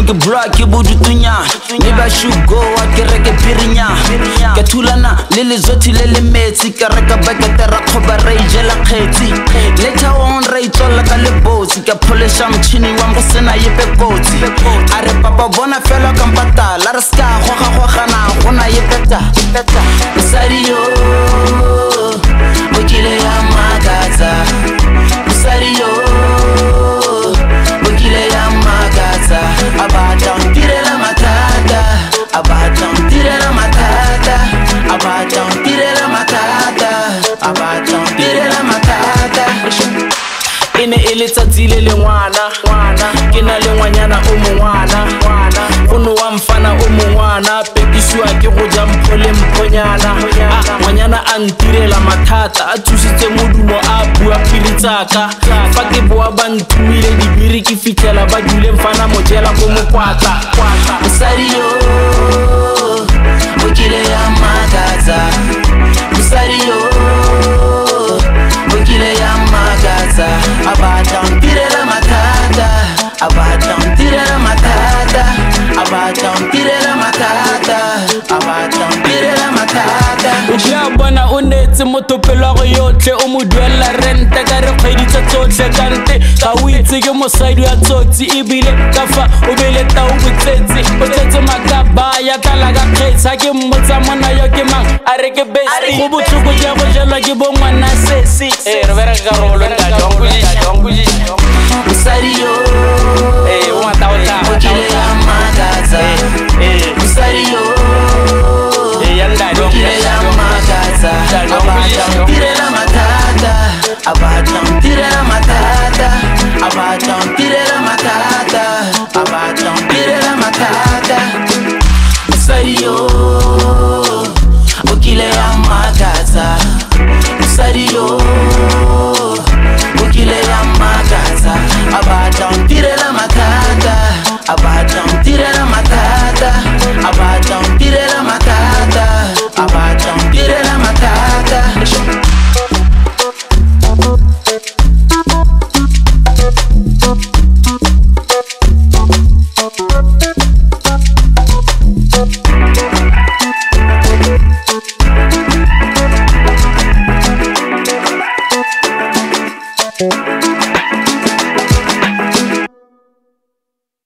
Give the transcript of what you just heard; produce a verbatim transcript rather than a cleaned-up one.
ke bra ke bodutunya ni ba shugo wa ke reke pirinya ke thulana le lezothi le le metsi ke reka baketera khoba re jela kgetsi later on re tsola ka le bosi ke polesha mchini wa mosena yepe kotsi are papa bona fela ka mpata la re ska goga gogana gona yepeta mosadi yo bokile ya magaza mosadi yo bokile ya magaza abata ntirela matata abata ntirela matata abata ntirela matata abata ntirela matata ene ele tsatsile le ngwana ke na le ngwanyana o mongwana ono wa mfana o mongwana pekiswa ke go ja mphole mphonyana ngwanyana a ntirela mathata a thusitse modumo a bua pilitsaka fa ke boa ba ntumile dibiri ke fitlela ba dule mfana mojela go mokwatla mosadi yo bokile ya magaza mosadi yo bokile ya magaza abata ntirela matata abata ntirela matata abata ntirela matata abata ntirela matata ya bona o netse motopelo go yotle o moduela rente ka re kgweditse tsotlhe kante ga o itse ke mosadi ya tsotsi ebile ka fa o bele tao botsetse o tsetse makaba ya tala ka kgetsa ke mmotsa mona yo ke mang a re ke besti go botlhoko ja go jelwa ke bo ngwana sesi eh re bere ka rolo nda jonguji jonguji mosadi yo eh o mata o ta bokile ya magaza eh mosadi yo eh yanda bokile ya magaza abata ntirela matata abata ntirela matata abata ntirela matata abata ntirela matata mosadi yo bokile